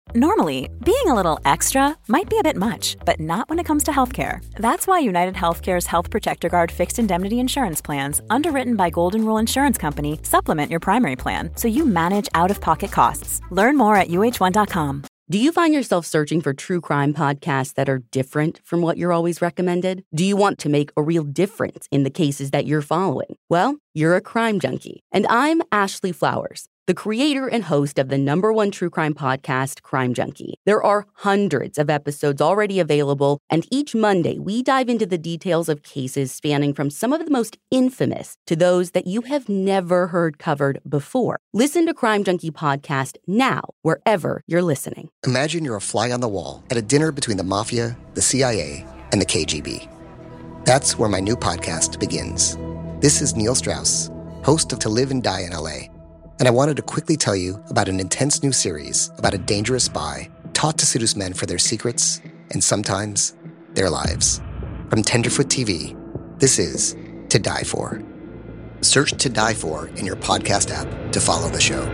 Normally, being a little extra might be a bit much, but not when it comes to healthcare. That's why United Healthcare's Health Protector Guard fixed indemnity insurance plans, underwritten by Golden Rule Insurance Company, supplement your primary plan so you manage out-of-pocket costs. Learn more at uh1.com. Do you find yourself searching for true crime podcasts that are different from what you're always recommended? Do you want to make a real difference in the cases that you're following? Well, you're a crime junkie, and I'm Ashley Flowers, the creator and host of the #1 true crime podcast, Crime Junkie. There are hundreds of episodes already available, and each Monday we dive into the details of cases spanning from some of the most infamous to those that you have never heard covered before. Listen to Crime Junkie podcast now, wherever you're listening. Imagine you're a fly on the wall at a dinner between the Mafia, the CIA, and the KGB. That's where my new podcast begins. This is Neil Strauss, host of To Live and Die in LA. And I wanted to quickly tell you about an intense new series about a dangerous spy taught to seduce men for their secrets and sometimes their lives. From Tenderfoot TV, this is To Die For. Search To Die For in your podcast app to follow the show.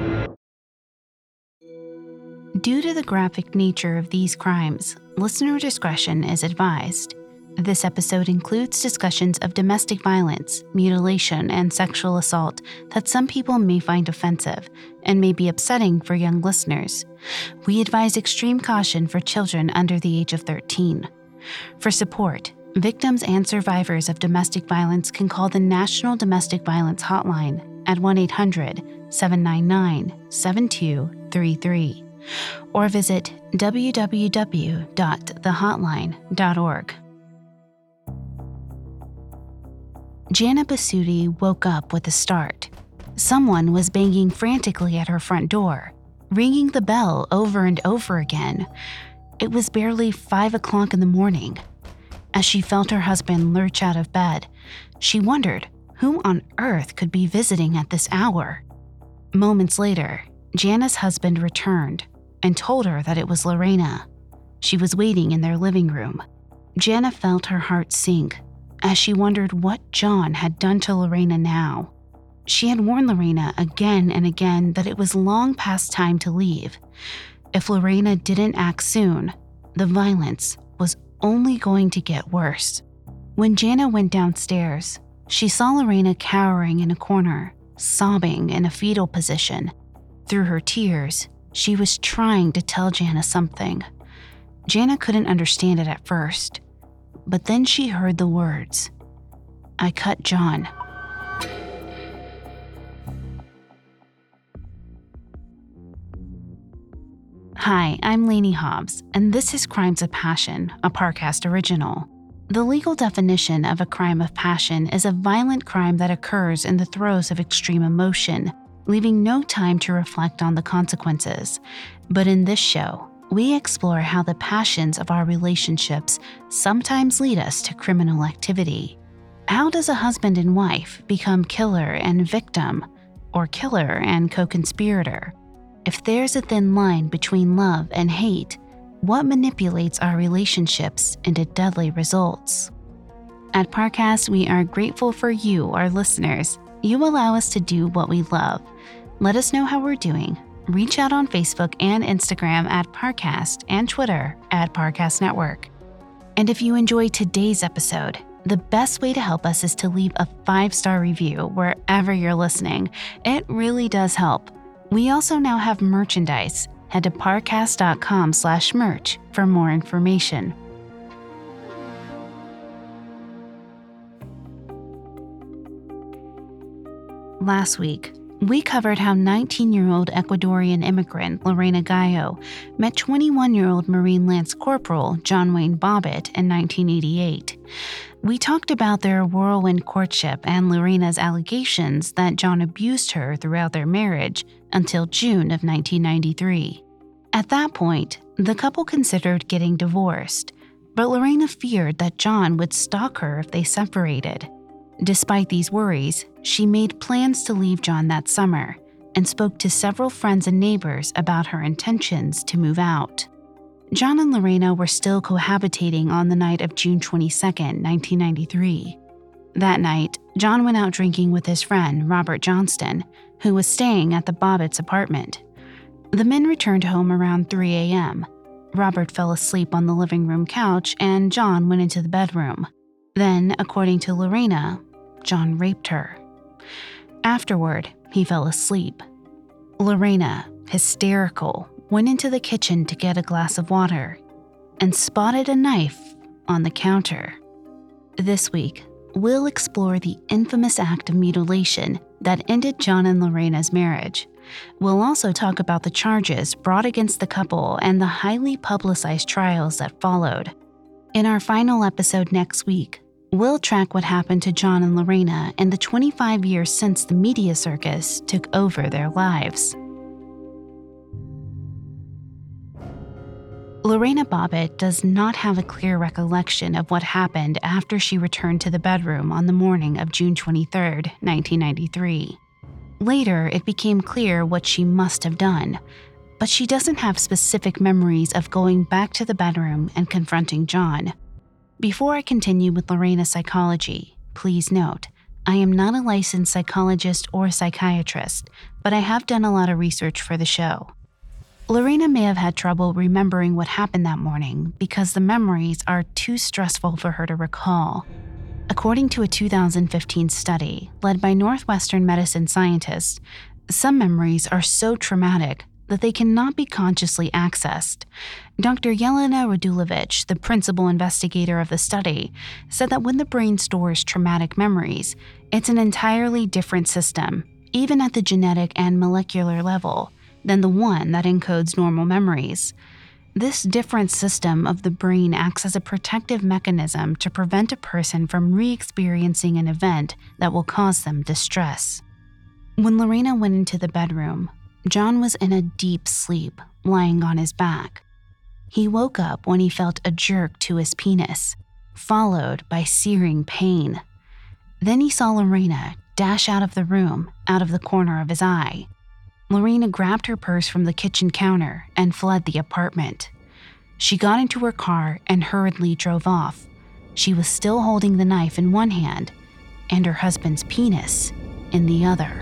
Due to the graphic nature of these crimes, listener discretion is advised. This episode includes discussions of domestic violence, mutilation, and sexual assault that some people may find offensive and may be upsetting for young listeners. We advise extreme caution for children under the age of 13. For support, victims and survivors of domestic violence can call the National Domestic Violence Hotline at 1-800-799-7233 or visit www.thehotline.org. Jana Basutti woke up with a start. Someone was banging frantically at her front door, ringing the bell over and over again. It was barely 5 o'clock in the morning. As she felt her husband lurch out of bed, she wondered who on earth could be visiting at this hour. Moments later, Jana's husband returned and told her that it was Lorena. She was waiting in their living room. Jana felt her heart sink as she wondered what John had done to Lorena now. She had warned Lorena again and again that it was long past time to leave. If Lorena didn't act soon, the violence was only going to get worse. When Jana went downstairs, she saw Lorena cowering in a corner, sobbing in a fetal position. Through her tears, she was trying to tell Jana something. Jana couldn't understand it at first. But then she heard the words, "I cut John." Hi, I'm Lainey Hobbs, and this is Crimes of Passion, a Parcast original. The legal definition of a crime of passion is a violent crime that occurs in the throes of extreme emotion, leaving no time to reflect on the consequences. But in this show, we explore how the passions of our relationships sometimes lead us to criminal activity. How does a husband and wife become killer and victim, or killer and co-conspirator? If there's a thin line between love and hate, what manipulates our relationships into deadly results? At Parcast, we are grateful for you, our listeners. You allow us to do what we love. Let us know how we're doing. Reach out on Facebook and Instagram at Parcast and Twitter at Parcast Network. And if you enjoyed today's episode, the best way to help us is to leave a 5-star review wherever you're listening. It really does help. We also now have merchandise. Head to parcast.com/merch for more information. Last week, we covered how 19-year-old Ecuadorian immigrant Lorena Gallo met 21-year-old Marine Lance Corporal John Wayne Bobbitt in 1988. We talked about their whirlwind courtship and Lorena's allegations that John abused her throughout their marriage until June of 1993. At that point, the couple considered getting divorced, but Lorena feared that John would stalk her if they separated. Despite these worries, she made plans to leave John that summer and spoke to several friends and neighbors about her intentions to move out. John and Lorena were still cohabitating on the night of June 22, 1993. That night, John went out drinking with his friend, Robert Johnston, who was staying at the Bobbitts' apartment. The men returned home around 3 a.m. Robert fell asleep on the living room couch and John went into the bedroom. Then, according to Lorena, John raped her. Afterward, he fell asleep. Lorena, hysterical, went into the kitchen to get a glass of water and spotted a knife on the counter. This week, we'll explore the infamous act of mutilation that ended John and Lorena's marriage. We'll also talk about the charges brought against the couple and the highly publicized trials that followed. In our final episode next week, we'll track what happened to John and Lorena in the 25 years since the media circus took over their lives. Lorena Bobbitt does not have a clear recollection of what happened after she returned to the bedroom on the morning of June 23, 1993. Later, it became clear what she must have done, but she doesn't have specific memories of going back to the bedroom and confronting John. Before I continue with Lorena's psychology, please note, I am not a licensed psychologist or psychiatrist, but I have done a lot of research for the show. Lorena may have had trouble remembering what happened that morning because the memories are too stressful for her to recall. According to a 2015 study led by Northwestern medicine scientists, some memories are so traumatic that they cannot be consciously accessed. Dr. Yelena Radulovich, the principal investigator of the study, said that when the brain stores traumatic memories, it's an entirely different system, even at the genetic and molecular level, than the one that encodes normal memories. This different system of the brain acts as a protective mechanism to prevent a person from re-experiencing an event that will cause them distress. When Lorena went into the bedroom, John was in a deep sleep, lying on his back. He woke up when he felt a jerk to his penis, followed by searing pain. Then he saw Lorena dash out of the room, out of the corner of his eye. Lorena grabbed her purse from the kitchen counter and fled the apartment. She got into her car and hurriedly drove off. She was still holding the knife in one hand and her husband's penis in the other.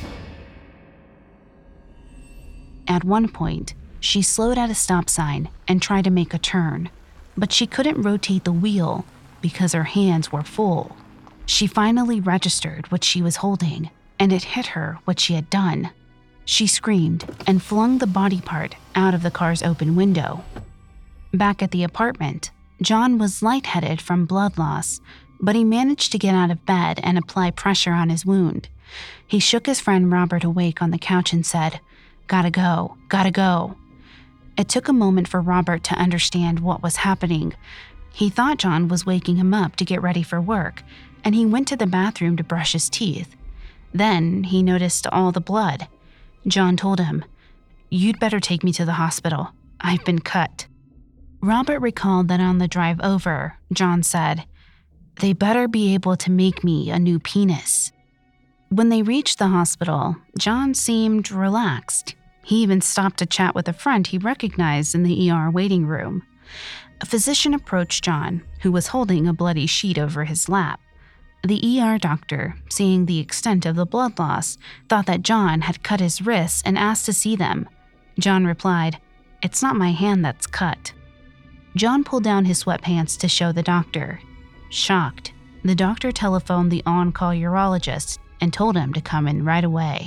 At one point, she slowed at a stop sign and tried to make a turn, but she couldn't rotate the wheel because her hands were full. She finally registered what she was holding, and it hit her what she had done. She screamed and flung the body part out of the car's open window. Back at the apartment, John was lightheaded from blood loss, but he managed to get out of bed and apply pressure on his wound. He shook his friend Robert awake on the couch and said, "Gotta go, gotta go." It took a moment for Robert to understand what was happening. He thought John was waking him up to get ready for work, and he went to the bathroom to brush his teeth. Then he noticed all the blood. John told him, "You'd better take me to the hospital. I've been cut." Robert recalled that on the drive over, John said, "They better be able to make me a new penis." When they reached the hospital, John seemed relaxed. He even stopped to chat with a friend he recognized in the ER waiting room. A physician approached John, who was holding a bloody sheet over his lap. The ER doctor, seeing the extent of the blood loss, thought that John had cut his wrists and asked to see them. John replied, "It's not my hand that's cut." John pulled down his sweatpants to show the doctor. Shocked, the doctor telephoned the on-call urologist and told him to come in right away.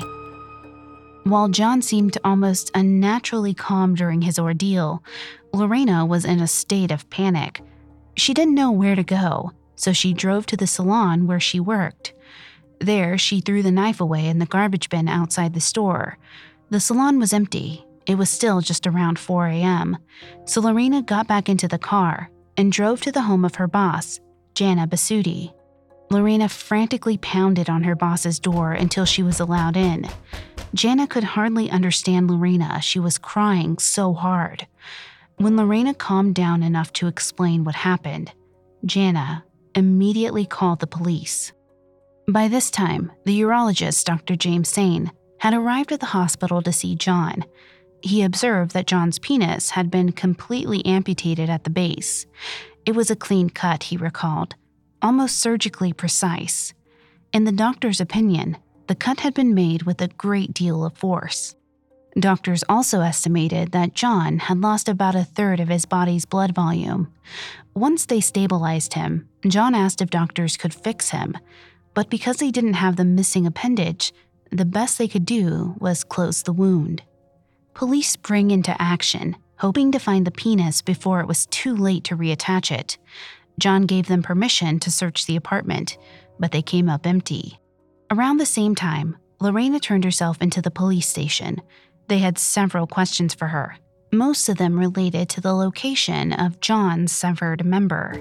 While John seemed almost unnaturally calm during his ordeal, Lorena was in a state of panic. She didn't know where to go, so she drove to the salon where she worked. There, she threw the knife away in the garbage bin outside the store. The salon was empty. It was still just around 4 a.m., so Lorena got back into the car and drove to the home of her boss, Jana Basutti. Lorena frantically pounded on her boss's door until she was allowed in. Jana could hardly understand Lorena. She was crying so hard. When Lorena calmed down enough to explain what happened, Jana immediately called the police. By this time, the urologist, Dr. James Sane, had arrived at the hospital to see John. He observed that John's penis had been completely amputated at the base. It was a clean cut, he recalled, almost surgically precise. In the doctor's opinion, the cut had been made with a great deal of force. Doctors also estimated that John had lost about a third of his body's blood volume. Once they stabilized him, John asked if doctors could fix him, but because they didn't have the missing appendage, the best they could do was close the wound. Police sprang into action, hoping to find the penis before it was too late to reattach it. John gave them permission to search the apartment, but they came up empty. Around the same time, Lorena turned herself into the police station. They had several questions for her, most of them related to the location of John's severed member.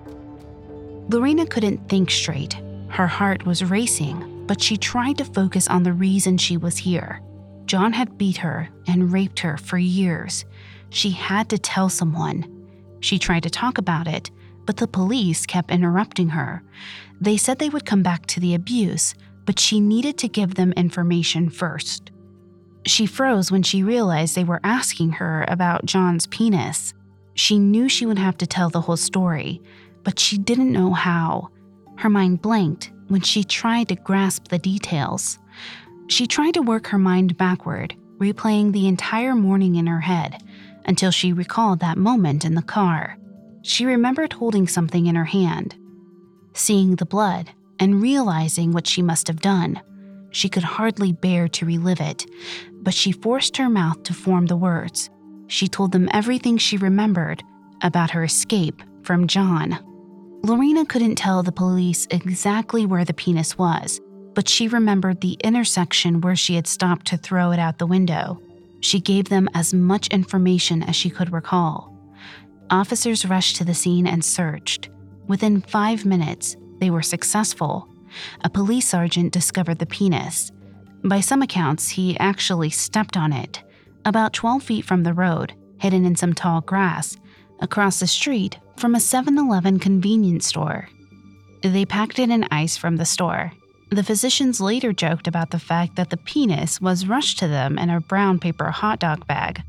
Lorena couldn't think straight. Her heart was racing, but she tried to focus on the reason she was here. John had beat her and raped her for years. She had to tell someone. She tried to talk about it, but the police kept interrupting her. They said they would come back to the abuse, but she needed to give them information first. She froze when she realized they were asking her about John's penis. She knew she would have to tell the whole story, but she didn't know how. Her mind blanked when she tried to grasp the details. She tried to work her mind backward, replaying the entire morning in her head, until she recalled that moment in the car. She remembered holding something in her hand, seeing the blood, and realizing what she must have done. She could hardly bear to relive it, but she forced her mouth to form the words. She told them everything she remembered about her escape from John. Lorena couldn't tell the police exactly where the penis was, but she remembered the intersection where she had stopped to throw it out the window. She gave them as much information as she could recall. Officers rushed to the scene and searched. Within 5 minutes, they were successful. A police sergeant discovered the penis. By some accounts, he actually stepped on it, about 12 feet from the road, hidden in some tall grass, across the street from a 7-Eleven convenience store. They packed it in ice from the store. The physicians later joked about the fact that the penis was rushed to them in a brown paper hot dog bag.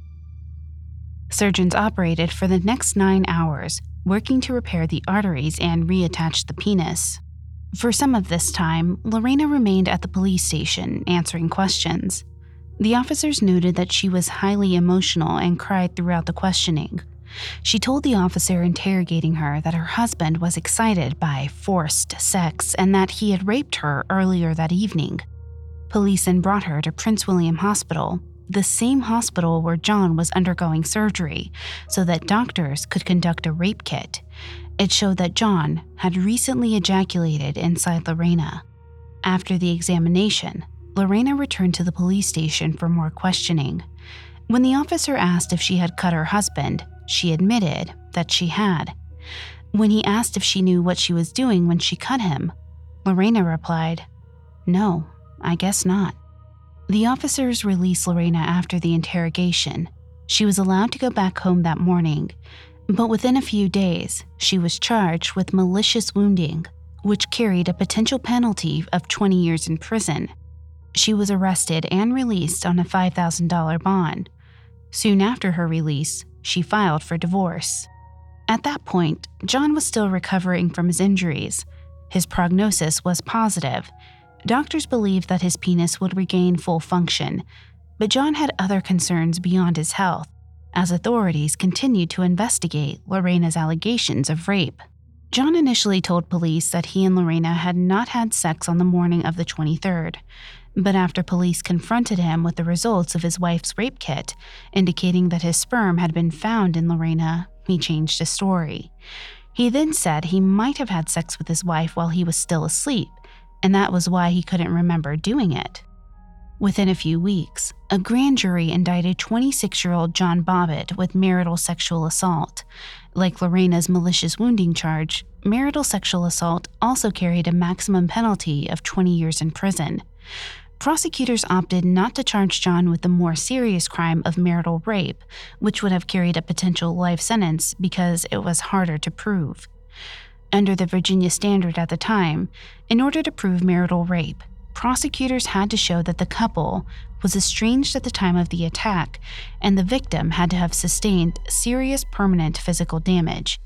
Surgeons operated for the next 9 hours, working to repair the arteries and reattach the penis. For some of this time, Lorena remained at the police station, answering questions. The officers noted that she was highly emotional and cried throughout the questioning. She told the officer interrogating her that her husband was excited by forced sex and that he had raped her earlier that evening. Police then brought her to Prince William Hospital, the same hospital where John was undergoing surgery, so that doctors could conduct a rape kit. It showed that John had recently ejaculated inside Lorena. After the examination, Lorena returned to the police station for more questioning. When the officer asked if she had cut her husband, she admitted that she had. When he asked if she knew what she was doing when she cut him, Lorena replied, "No, I guess not." The officers released Lorena after the interrogation. She was allowed to go back home that morning, but within a few days, she was charged with malicious wounding, which carried a potential penalty of 20 years in prison. She was arrested and released on a $5,000 bond. Soon after her release, she filed for divorce. At that point, John was still recovering from his injuries. His prognosis was positive. Doctors believed that his penis would regain full function, but John had other concerns beyond his health, as authorities continued to investigate Lorena's allegations of rape. John initially told police that he and Lorena had not had sex on the morning of the 23rd, but after police confronted him with the results of his wife's rape kit, indicating that his sperm had been found in Lorena, he changed his story. He then said he might have had sex with his wife while he was still asleep, and that was why he couldn't remember doing it. Within a few weeks, a grand jury indicted 26-year-old John Bobbitt with marital sexual assault. Like Lorena's malicious wounding charge, marital sexual assault also carried a maximum penalty of 20 years in prison. Prosecutors opted not to charge John with the more serious crime of marital rape, which would have carried a potential life sentence because it was harder to prove. Under the Virginia standard at the time, in order to prove marital rape, prosecutors had to show that the couple was estranged at the time of the attack and the victim had to have sustained serious permanent physical damage.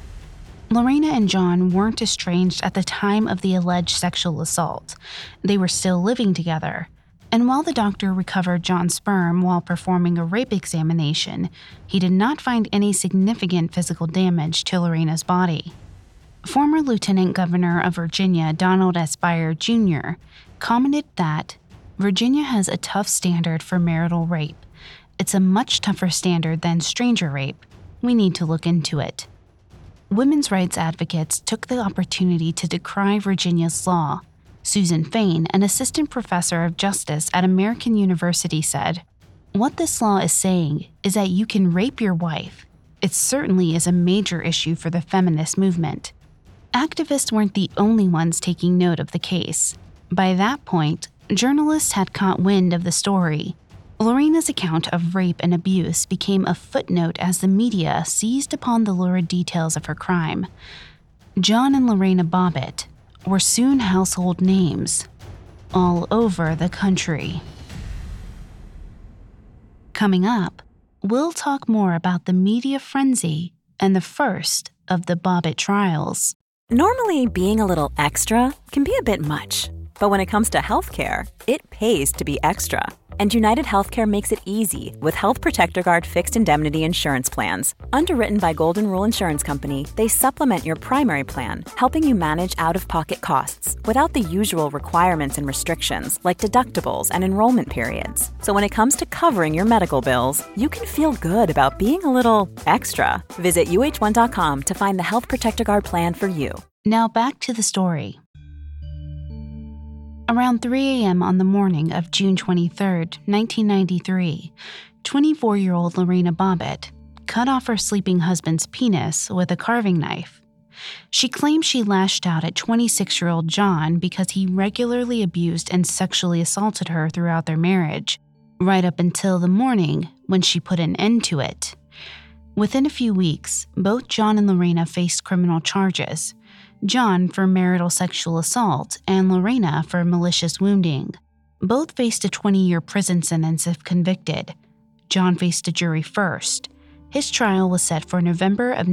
Lorena and John weren't estranged at the time of the alleged sexual assault. They were still living together. And while the doctor recovered John's sperm while performing a rape examination, he did not find any significant physical damage to Lorena's body. Former Lieutenant Governor of Virginia, Donald S. Byer Jr., commented that Virginia has a tough standard for marital rape. It's a much tougher standard than stranger rape. We need to look into it. Women's rights advocates took the opportunity to decry Virginia's law. Susan Fain, an assistant professor of justice at American University, said, "What this law is saying is that you can rape your wife. It certainly is a major issue for the feminist movement." Activists weren't the only ones taking note of the case. By that point, journalists had caught wind of the story. Lorena's account of rape and abuse became a footnote as the media seized upon the lurid details of her crime. John and Lorena Bobbitt were soon household names all over the country. Coming up, we'll talk more about the media frenzy and the first of the Bobbitt trials. Normally, being a little extra can be a bit much, but when it comes to healthcare, it pays to be extra. And United Healthcare makes it easy with Health Protector Guard fixed indemnity insurance plans. Underwritten by Golden Rule Insurance Company, they supplement your primary plan, helping you manage out-of-pocket costs without the usual requirements and restrictions like deductibles and enrollment periods. So when it comes to covering your medical bills, you can feel good about being a little extra. Visit uh1.com to find the Health Protector Guard plan for you. Now back to the story. Around 3 a.m. on the morning of June 23, 1993, 24-year-old Lorena Bobbitt cut off her sleeping husband's penis with a carving knife. She claimed she lashed out at 26-year-old John because he regularly abused and sexually assaulted her throughout their marriage, right up until the morning when she put an end to it. Within a few weeks, both John and Lorena faced criminal charges. John for marital sexual assault and Lorena for malicious wounding. Both faced a 20-year prison sentence if convicted. John faced a jury first. His trial was set for November of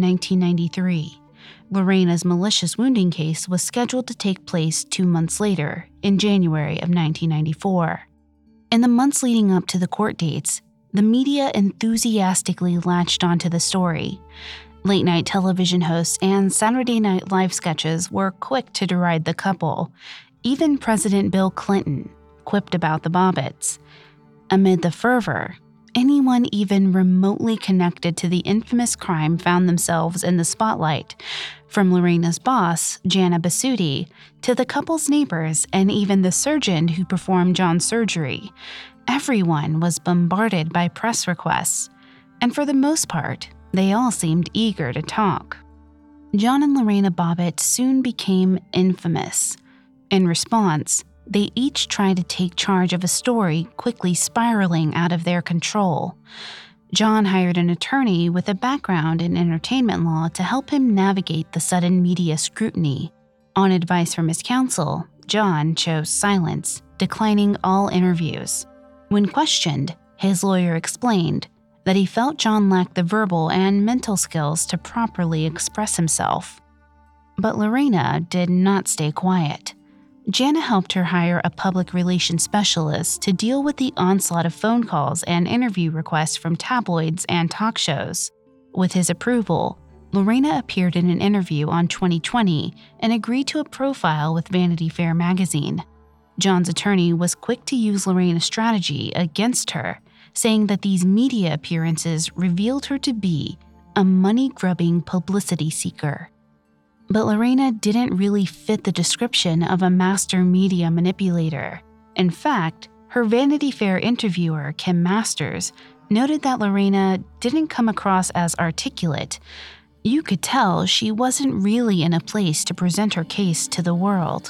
1993. Lorena's malicious wounding case was scheduled to take place 2 months later, in January of 1994. In the months leading up to the court dates, the media enthusiastically latched onto the story. Late-night television hosts and Saturday Night Live sketches were quick to deride the couple. Even President Bill Clinton quipped about the Bobbitts. Amid the fervor, anyone even remotely connected to the infamous crime found themselves in the spotlight, from Lorena's boss, Jana Basutti, to the couple's neighbors and even the surgeon who performed John's surgery. Everyone was bombarded by press requests, and for the most part, they all seemed eager to talk. John and Lorena Bobbitt soon became infamous. In response, they each tried to take charge of a story quickly spiraling out of their control. John hired an attorney with a background in entertainment law to help him navigate the sudden media scrutiny. On advice from his counsel, John chose silence, declining all interviews. When questioned, his lawyer explained that he felt John lacked the verbal and mental skills to properly express himself. But Lorena did not stay quiet. Jana helped her hire a public relations specialist to deal with the onslaught of phone calls and interview requests from tabloids and talk shows. With his approval, Lorena appeared in an interview on 2020 and agreed to a profile with Vanity Fair magazine. John's attorney was quick to use Lorena's strategy against her, saying that these media appearances revealed her to be a money-grubbing publicity seeker. But Lorena didn't really fit the description of a master media manipulator. In fact, her Vanity Fair interviewer, Kim Masters, noted that Lorena didn't come across as articulate. You could tell she wasn't really in a place to present her case to the world.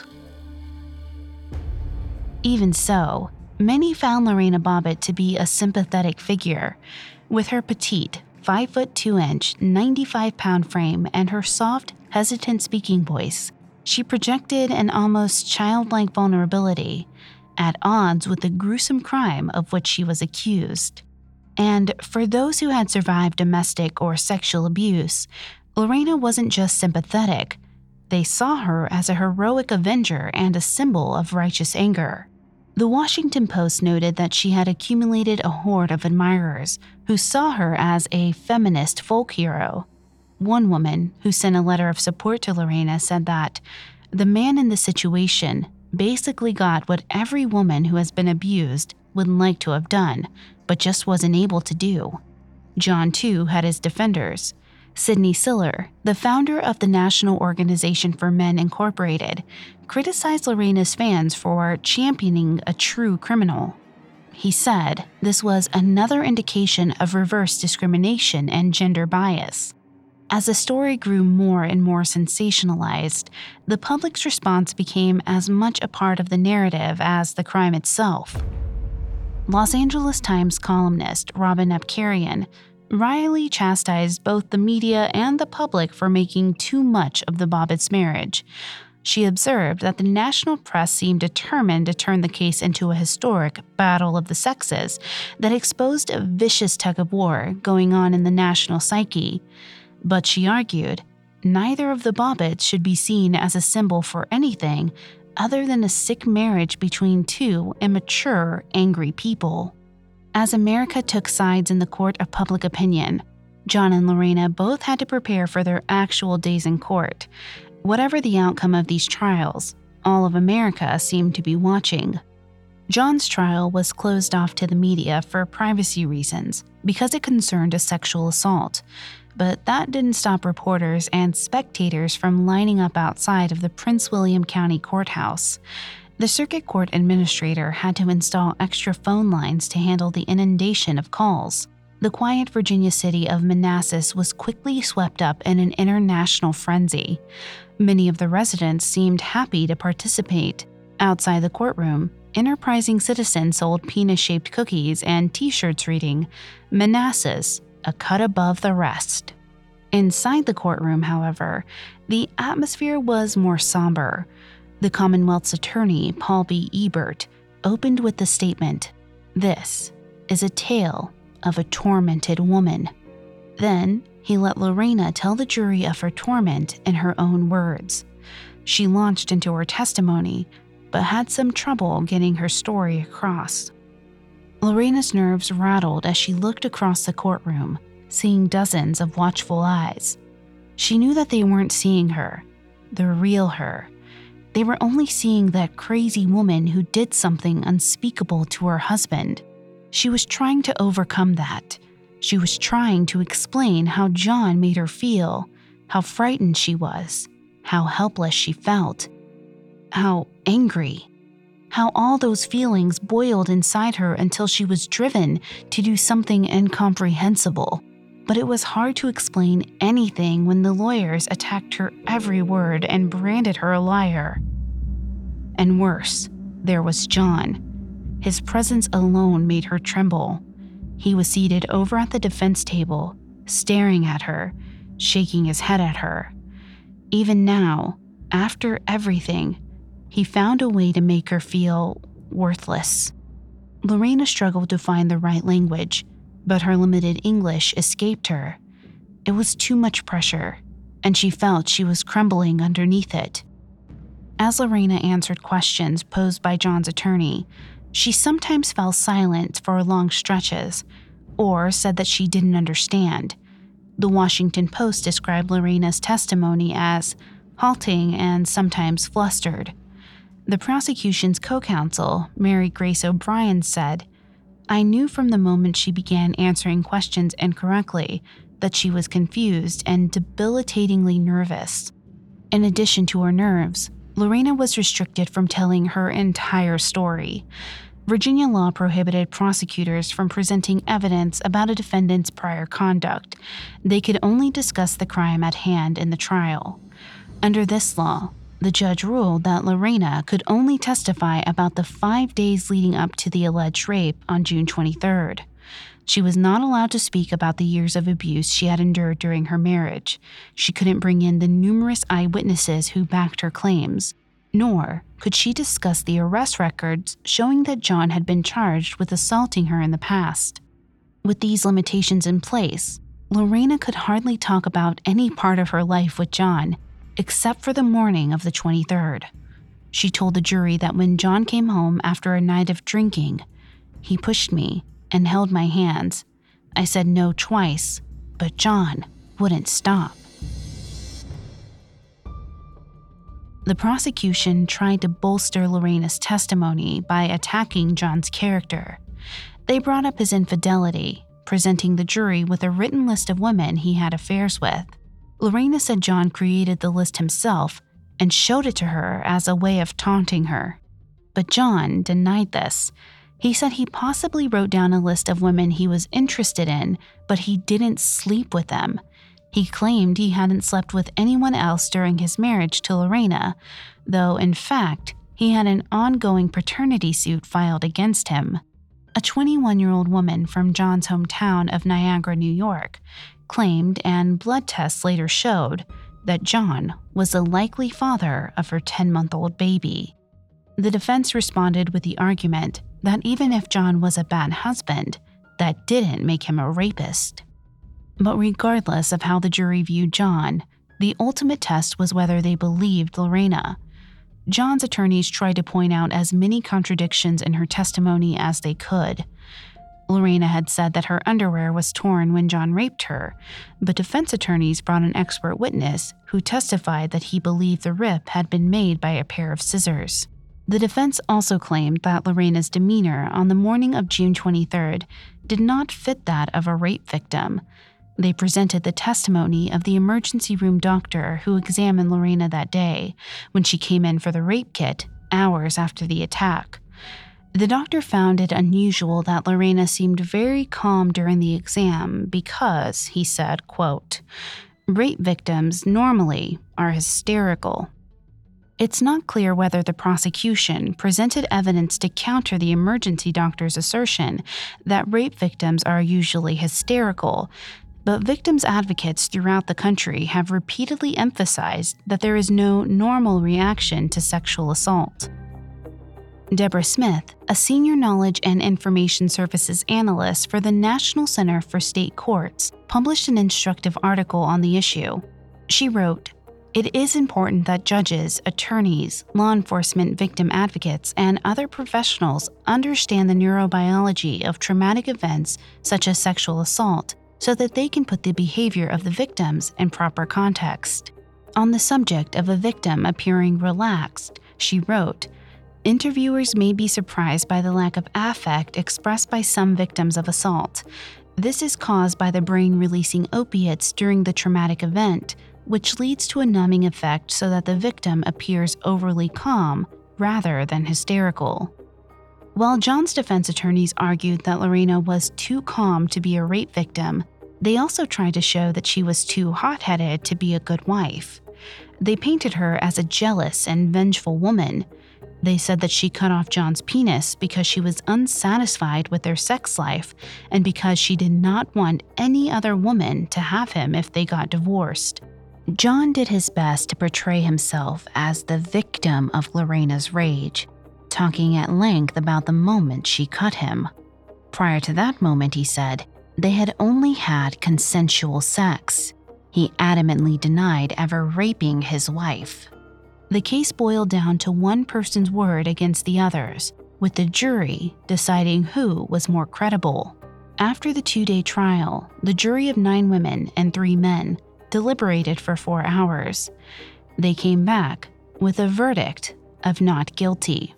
Even so, many found Lorena Bobbitt to be a sympathetic figure. With her petite, 5'2", 95-pound frame and her soft, hesitant speaking voice, she projected an almost childlike vulnerability, at odds with the gruesome crime of which she was accused. And for those who had survived domestic or sexual abuse, Lorena wasn't just sympathetic. They saw her as a heroic avenger and a symbol of righteous anger. The Washington Post noted that she had accumulated a horde of admirers who saw her as a feminist folk hero. One woman, who sent a letter of support to Lorena, said that the man in the situation basically got what every woman who has been abused would like to have done, but just wasn't able to do. John, too, had his defenders. Sidney Siller, the founder of the National Organization for Men Incorporated, criticized Lorena's fans for championing a true criminal. He said this was another indication of reverse discrimination and gender bias. As the story grew more and more sensationalized, the public's response became as much a part of the narrative as the crime itself. Los Angeles Times columnist Robin Abkarian wryly chastised both the media and the public for making too much of the Bobbitts marriage. She observed that the national press seemed determined to turn the case into a historic battle of the sexes that exposed a vicious tug-of-war going on in the national psyche. But she argued, neither of the Bobbitts should be seen as a symbol for anything other than a sick marriage between two immature, angry people. As America took sides in the court of public opinion, John and Lorena both had to prepare for their actual days in court. Whatever the outcome of these trials, all of America seemed to be watching. John's trial was closed off to the media for privacy reasons because it concerned a sexual assault. But that didn't stop reporters and spectators from lining up outside of the Prince William County Courthouse. The circuit court administrator had to install extra phone lines to handle the inundation of calls. The quiet Virginia city of Manassas was quickly swept up in an international frenzy. Many of the residents seemed happy to participate. Outside the courtroom, enterprising citizens sold penis-shaped cookies and T-shirts reading, "Manassas, a cut above the rest." Inside the courtroom, however, the atmosphere was more somber. The Commonwealth's attorney, Paul B. Ebert, opened with the statement, "This is a tale of a tormented woman." Then he let Lorena tell the jury of her torment in her own words. She launched into her testimony, but had some trouble getting her story across. Lorena's nerves rattled as she looked across the courtroom, seeing dozens of watchful eyes. She knew that they weren't seeing her, the real her. They were only seeing that crazy woman who did something unspeakable to her husband. She was trying to overcome that. She was trying to explain how John made her feel, how frightened she was, how helpless she felt, how angry, how all those feelings boiled inside her until she was driven to do something incomprehensible. But it was hard to explain anything when the lawyers attacked her every word and branded her a liar. And worse, there was John. His presence alone made her tremble. He was seated over at the defense table, staring at her, shaking his head at her. Even now, after everything, he found a way to make her feel worthless. Lorena struggled to find the right language, but her limited English escaped her. It was too much pressure, and she felt she was crumbling underneath it. As Lorena answered questions posed by John's attorney, she sometimes fell silent for long stretches, or said that she didn't understand. The Washington Post described Lorena's testimony as halting and sometimes flustered. The prosecution's co-counsel, Mary Grace O'Brien, said, "I knew from the moment she began answering questions incorrectly that she was confused and debilitatingly nervous." In addition to her nerves, Lorena was restricted from telling her entire story. Virginia law prohibited prosecutors from presenting evidence about a defendant's prior conduct. They could only discuss the crime at hand in the trial. Under this law, the judge ruled that Lorena could only testify about the 5 days leading up to the alleged rape on June 23rd. She was not allowed to speak about the years of abuse she had endured during her marriage. She couldn't bring in the numerous eyewitnesses who backed her claims, nor could she discuss the arrest records showing that John had been charged with assaulting her in the past. With these limitations in place, Lorena could hardly talk about any part of her life with John, except for the morning of the 23rd. She told the jury that when John came home after a night of drinking, he pushed me and held my hands. I said no twice, but John wouldn't stop. The prosecution tried to bolster Lorena's testimony by attacking John's character. They brought up his infidelity, presenting the jury with a written list of women he had affairs with. Lorena said John created the list himself and showed it to her as a way of taunting her. But John denied this. He said he possibly wrote down a list of women he was interested in, but he didn't sleep with them. He claimed he hadn't slept with anyone else during his marriage to Lorena, though in fact, he had an ongoing paternity suit filed against him. A 21-year-old woman from John's hometown of Niagara, New York, claimed, and blood tests later showed, that John was the likely father of her 10-month-old baby. The defense responded with the argument that even if John was a bad husband, that didn't make him a rapist. But regardless of how the jury viewed John, the ultimate test was whether they believed Lorena. John's attorneys tried to point out as many contradictions in her testimony as they could. Lorena had said that her underwear was torn when John raped her, but defense attorneys brought an expert witness who testified that he believed the rip had been made by a pair of scissors. The defense also claimed that Lorena's demeanor on the morning of June 23rd did not fit that of a rape victim. They presented the testimony of the emergency room doctor who examined Lorena that day when she came in for the rape kit hours after the attack. The doctor found it unusual that Lorena seemed very calm during the exam because, he said, quote, "Rape victims normally are hysterical." It's not clear whether the prosecution presented evidence to counter the emergency doctor's assertion that rape victims are usually hysterical, but victims' advocates throughout the country have repeatedly emphasized that there is no normal reaction to sexual assault. Deborah Smith, a senior knowledge and information services analyst for the National Center for State Courts, published an instructive article on the issue. She wrote, "It is important that judges, attorneys, law enforcement victim advocates, and other professionals understand the neurobiology of traumatic events such as sexual assault so that they can put the behavior of the victims in proper context." On the subject of a victim appearing relaxed, she wrote, "Interviewers may be surprised by the lack of affect expressed by some victims of assault. This is caused by the brain releasing opiates during the traumatic event, which leads to a numbing effect so that the victim appears overly calm rather than hysterical." While John's defense attorneys argued that Lorena was too calm to be a rape victim, they also tried to show that she was too hot-headed to be a good wife. They painted her as a jealous and vengeful woman. They said that she cut off John's penis because she was unsatisfied with their sex life and because she did not want any other woman to have him if they got divorced. John did his best to portray himself as the victim of Lorena's rage, talking at length about the moment she cut him. Prior to that moment, he said, they had only had consensual sex. He adamantly denied ever raping his wife. The case boiled down to one person's word against the others, with the jury deciding who was more credible. After the 2-day trial, the jury of 9 women and 3 men deliberated for 4 hours. They came back with a verdict of not guilty.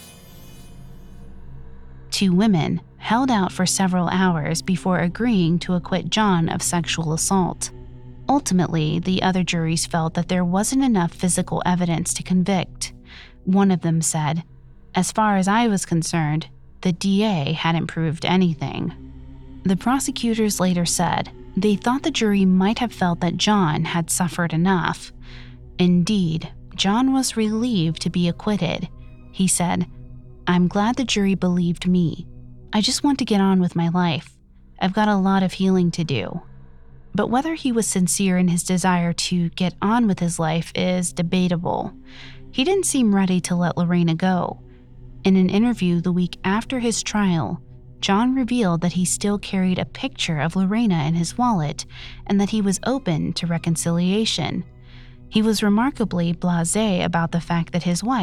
2 women held out for several hours before agreeing to acquit John of sexual assault. Ultimately, the other juries felt that there wasn't enough physical evidence to convict. One of them said, "As far as I was concerned, the DA hadn't proved anything." The prosecutors later said they thought the jury might have felt that John had suffered enough. Indeed, John was relieved to be acquitted. He said, "I'm glad the jury believed me. I just want to get on with my life. I've got a lot of healing to do." But whether he was sincere in his desire to get on with his life is debatable. He didn't seem ready to let Lorena go. In an interview the week after his trial, John revealed that he still carried a picture of Lorena in his wallet and that he was open to reconciliation. He was remarkably blasé about the fact that his wife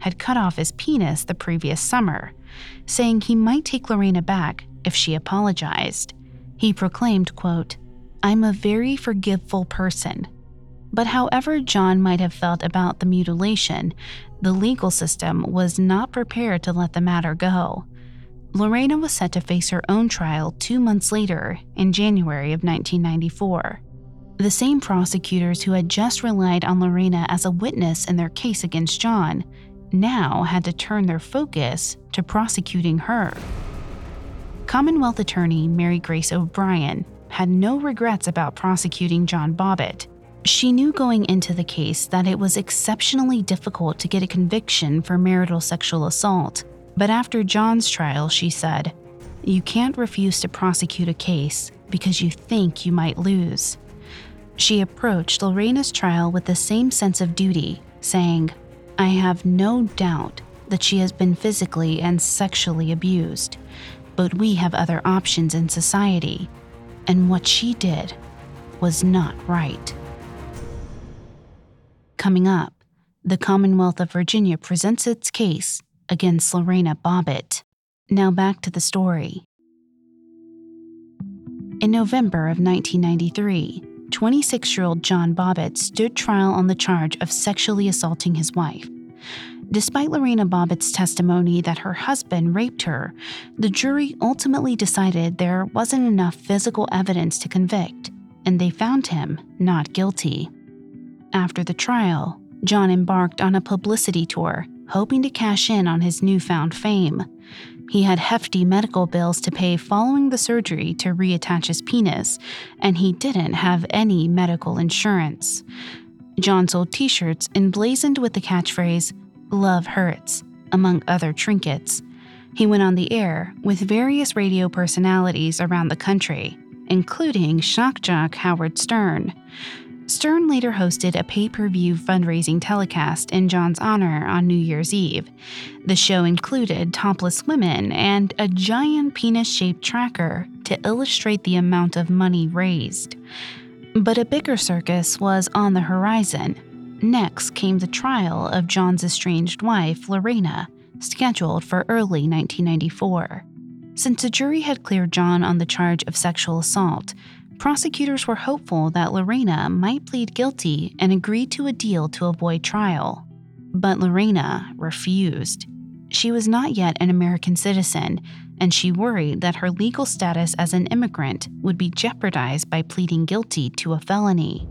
had cut off his penis the previous summer, saying he might take Lorena back if she apologized. He proclaimed, quote, "I'm a very forgiveful person." But however John might have felt about the mutilation, the legal system was not prepared to let the matter go. Lorena was set to face her own trial 2 months later, in January of 1994. The same prosecutors who had just relied on Lorena as a witness in their case against John now had to turn their focus to prosecuting her. Commonwealth attorney Mary Grace O'Brien had no regrets about prosecuting John Bobbitt. She knew going into the case that it was exceptionally difficult to get a conviction for marital sexual assault. But after John's trial, she said, "You can't refuse to prosecute a case because you think you might lose." She approached Lorena's trial with the same sense of duty, saying, "I have no doubt that she has been physically and sexually abused, but we have other options in society, and what she did was not right." Coming up, the Commonwealth of Virginia presents its case against Lorena Bobbitt. Now back to the story. In November of 1993, 26-year-old John Bobbitt stood trial on the charge of sexually assaulting his wife. Despite Lorena Bobbitt's testimony that her husband raped her, the jury ultimately decided there wasn't enough physical evidence to convict, and they found him not guilty. After the trial, John embarked on a publicity tour, hoping to cash in on his newfound fame. He had hefty medical bills to pay following the surgery to reattach his penis, and he didn't have any medical insurance. John sold t-shirts emblazoned with the catchphrase, "Love hurts," among other trinkets. He went on the air with various radio personalities around the country, including shock jock Howard Stern. Stern later hosted a pay-per-view fundraising telecast in John's honor on New Year's Eve. The show included topless women and a giant penis-shaped tracker to illustrate the amount of money raised. But a bigger circus was on the horizon. Next came the trial of John's estranged wife, Lorena, scheduled for early 1994. Since the jury had cleared John on the charge of sexual assault, prosecutors were hopeful that Lorena might plead guilty and agree to a deal to avoid trial. But Lorena refused. She was not yet an American citizen, and she worried that her legal status as an immigrant would be jeopardized by pleading guilty to a felony.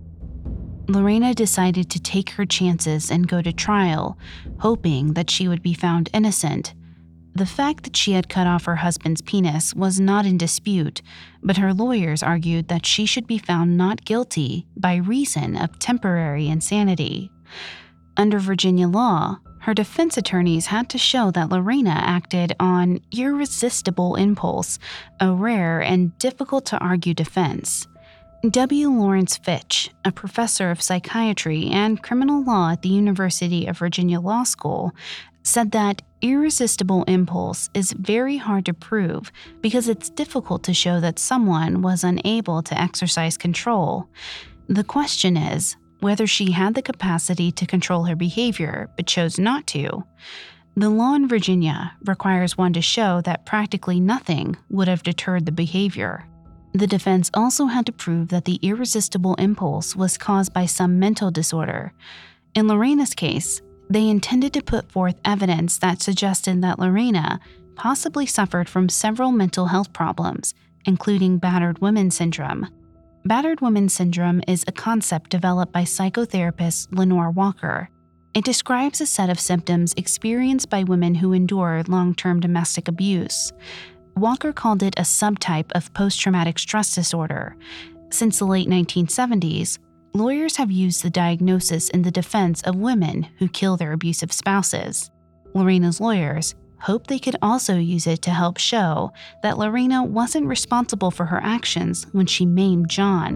Lorena decided to take her chances and go to trial, hoping that she would be found innocent. The fact that she had cut off her husband's penis was not in dispute, but her lawyers argued that she should be found not guilty by reason of temporary insanity. Under Virginia law, her defense attorneys had to show that Lorena acted on irresistible impulse, a rare and difficult-to-argue defense. W. Lawrence Fitch, a professor of psychiatry and criminal law at the University of Virginia Law School, said that irresistible impulse is very hard to prove because it's difficult to show that someone was unable to exercise control. The question is whether she had the capacity to control her behavior but chose not to. The law in Virginia requires one to show that practically nothing would have deterred the behavior. The defense also had to prove that the irresistible impulse was caused by some mental disorder. In Lorena's case, they intended to put forth evidence that suggested that Lorena possibly suffered from several mental health problems, including battered woman syndrome. Battered woman syndrome is a concept developed by psychotherapist Lenore Walker. It describes a set of symptoms experienced by women who endure long-term domestic abuse. Walker called it a subtype of post-traumatic stress disorder. Since the late 1970s, lawyers have used the diagnosis in the defense of women who kill their abusive spouses. Lorena's lawyers hope they could also use it to help show that Lorena wasn't responsible for her actions when she maimed John.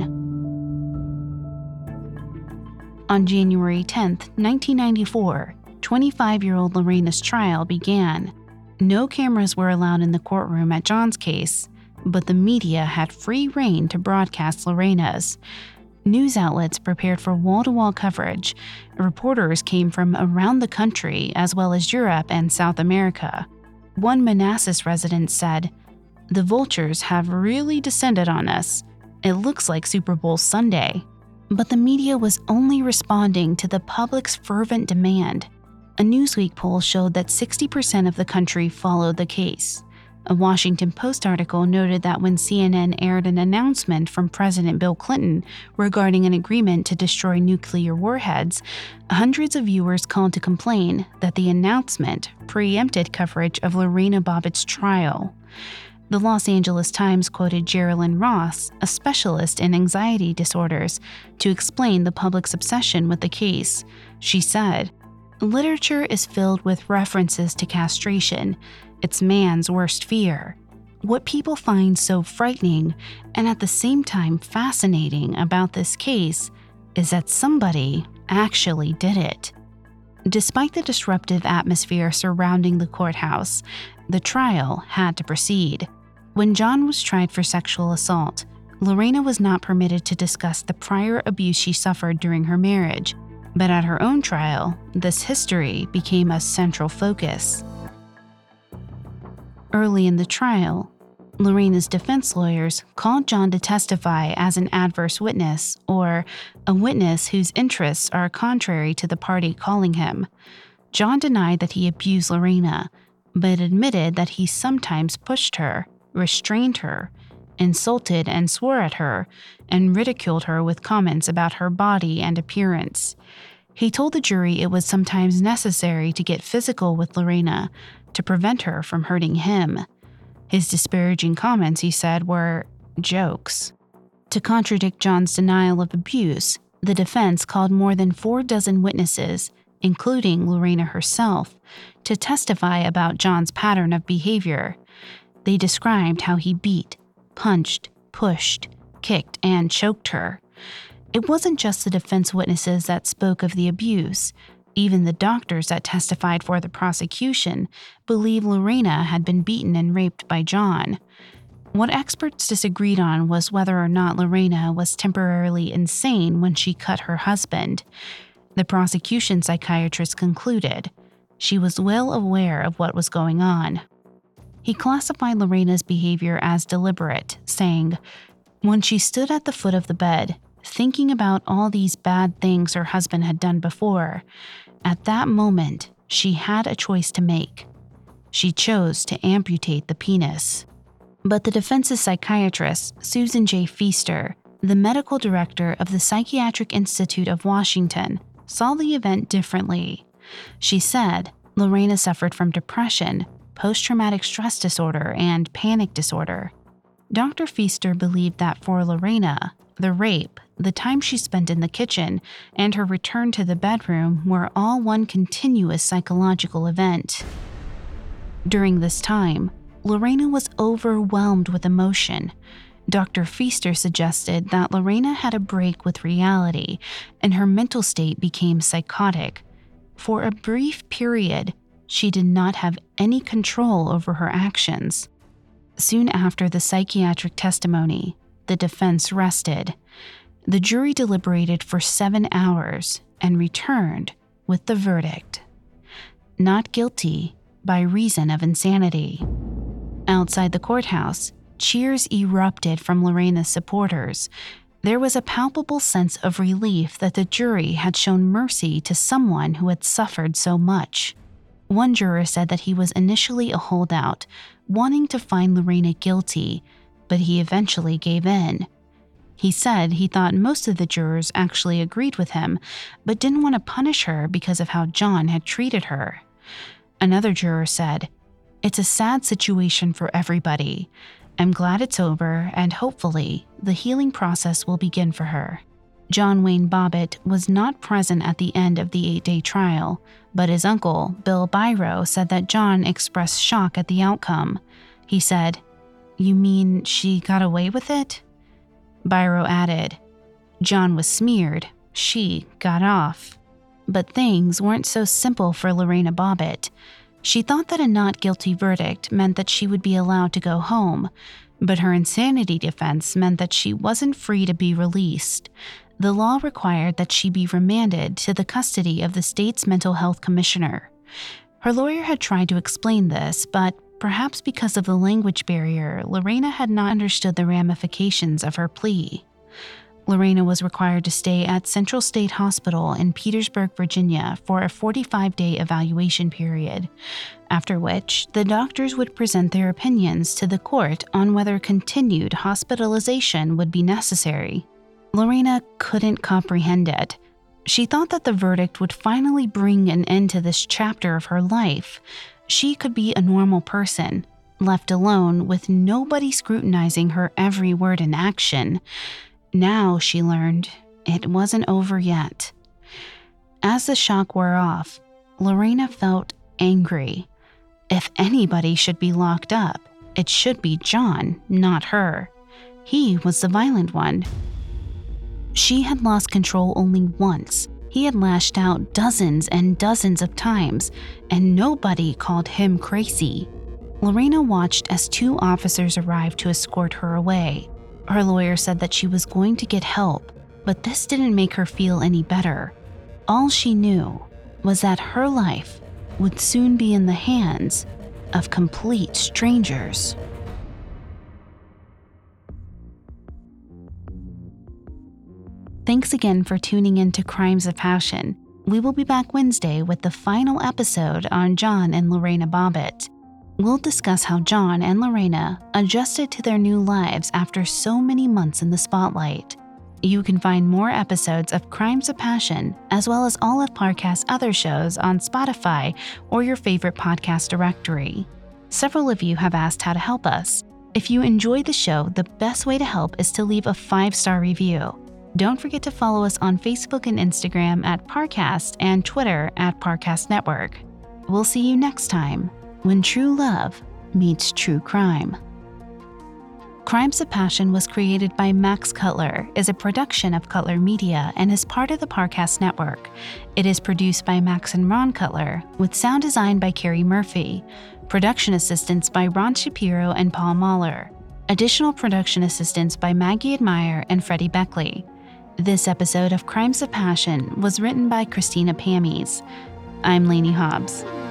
On January 10, 1994, 25-year-old Lorena's trial began. No cameras were allowed in the courtroom at John's case, but the media had free rein to broadcast Lorena's. News outlets prepared for wall-to-wall coverage. Reporters came from around the country, as well as Europe and South America. One Manassas resident said, "The vultures have really descended on us. It looks like Super Bowl Sunday." But the media was only responding to the public's fervent demand. A Newsweek poll showed that 60% of the country followed the case. A Washington Post article noted that when CNN aired an announcement from President Bill Clinton regarding an agreement to destroy nuclear warheads, hundreds of viewers called to complain that the announcement preempted coverage of Lorena Bobbitt's trial. The Los Angeles Times quoted Geraldine Ross, a specialist in anxiety disorders, to explain the public's obsession with the case. She said, "Literature is filled with references to castration. It's man's worst fear. What people find so frightening and at the same time fascinating about this case is that somebody actually did it." Despite the disruptive atmosphere surrounding the courthouse, the trial had to proceed. When John was tried for sexual assault, Lorena was not permitted to discuss the prior abuse she suffered during her marriage, but at her own trial, this history became a central focus. Early in the trial, Lorena's defense lawyers called John to testify as an adverse witness, or a witness whose interests are contrary to the party calling him. John denied that he abused Lorena, but admitted that he sometimes pushed her, restrained her, insulted and swore at her, and ridiculed her with comments about her body and appearance. He told the jury it was sometimes necessary to get physical with Lorena to prevent her from hurting him. His disparaging comments, he said, were jokes. To contradict John's denial of abuse, the defense called more than 4 witnesses, including Lorena herself, to testify about John's pattern of behavior. They described how he beat, punched, pushed, kicked, and choked her. It wasn't just the defense witnesses that spoke of the abuse. Even the doctors that testified for the prosecution believe Lorena had been beaten and raped by John. What experts disagreed on was whether or not Lorena was temporarily insane when she cut her husband. The prosecution psychiatrist concluded she was well aware of what was going on. He classified Lorena's behavior as deliberate, saying, "When she stood at the foot of the bed, thinking about all these bad things her husband had done before, at that moment, she had a choice to make. She chose to amputate the penis." But the defense's psychiatrist, Susan J. Feaster, the medical director of the Psychiatric Institute of Washington, saw the event differently. She said Lorena suffered from depression, post-traumatic stress disorder, and panic disorder. Dr. Feaster believed that for Lorena, the rape, the time she spent in the kitchen, and her return to the bedroom were all one continuous psychological event. During this time, Lorena was overwhelmed with emotion. Dr. Feaster suggested that Lorena had a break with reality, and her mental state became psychotic. For a brief period, she did not have any control over her actions. Soon after the psychiatric testimony, the defense rested. The jury deliberated for 7 hours and returned with the verdict: not guilty by reason of insanity. Outside the courthouse, cheers erupted from Lorena's supporters. There was a palpable sense of relief that the jury had shown mercy to someone who had suffered so much. One juror said that he was initially a holdout, wanting to find Lorena guilty, but he eventually gave in. He said he thought most of the jurors actually agreed with him, but didn't want to punish her because of how John had treated her. Another juror said, "It's a sad situation for everybody. I'm glad it's over, and hopefully, the healing process will begin for her." John Wayne Bobbitt was not present at the end of the 8-day trial, but his uncle, Bill Biro, said that John expressed shock at the outcome. He said, "You mean she got away with it?" Biro added, "John was smeared, she got off." But things weren't so simple for Lorena Bobbitt. She thought that a not guilty verdict meant that she would be allowed to go home. But her insanity defense meant that she wasn't free to be released. The law required that she be remanded to the custody of the state's mental health commissioner. Her lawyer had tried to explain this, but perhaps because of the language barrier, Lorena had not understood the ramifications of her plea. Lorena was required to stay at Central State Hospital in Petersburg, Virginia, for a 45-day evaluation period, after which the doctors would present their opinions to the court on whether continued hospitalization would be necessary. Lorena couldn't comprehend it. She thought that the verdict would finally bring an end to this chapter of her life. She could be a normal person, left alone with nobody scrutinizing her every word and action. Now, she learned, it wasn't over yet. As the shock wore off, Lorena felt angry. If anybody should be locked up, it should be John, not her. He was the violent one. She had lost control only once. He had lashed out dozens and dozens of times, and nobody called him crazy. Lorena watched as 2 officers arrived to escort her away. Her lawyer said that she was going to get help, but this didn't make her feel any better. All she knew was that her life would soon be in the hands of complete strangers. Thanks again for tuning in to Crimes of Passion. We will be back Wednesday with the final episode on John and Lorena Bobbitt. We'll discuss how John and Lorena adjusted to their new lives after so many months in the spotlight. You can find more episodes of Crimes of Passion, as well as all of Parcast's other shows on Spotify or your favorite podcast directory. Several of you have asked how to help us. If you enjoy the show, the best way to help is to leave a 5-star review. Don't forget to follow us on Facebook and Instagram at Parcast and Twitter at Parcast Network. We'll see you next time when true love meets true crime. Crimes of Passion was created by Max Cutler, is a production of Cutler Media, and is part of the Parcast Network. It is produced by Max and Ron Cutler, with sound design by Carrie Murphy, production assistance by Ron Shapiro and Paul Mahler, additional production assistance by Maggie Admire and Freddie Beckley. This episode of Crimes of Passion was written by Christina Pammies. I'm Lainey Hobbs.